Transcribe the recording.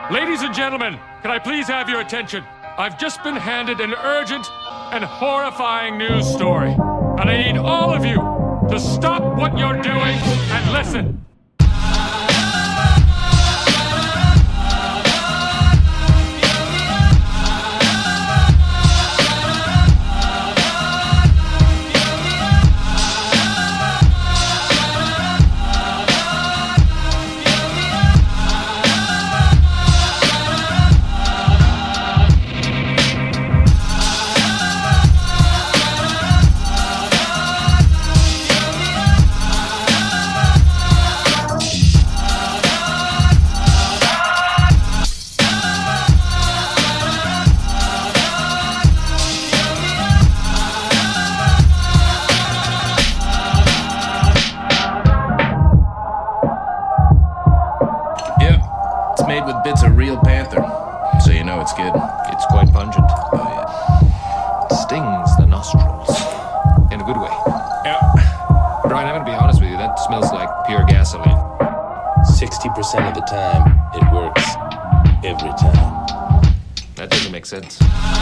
Ladies and gentlemen, can I please have your attention? I've just been handed an urgent and horrifying news story. And I need all of you to stop what you're doing and listen. Made with bits of real panther, so you know it's good. It's quite pungent. Oh, yeah. It stings the nostrils. In a good way. Yeah. Brian, I'm gonna be honest with you, that smells like pure gasoline. 60% of the time, it works. Every time. That doesn't make sense.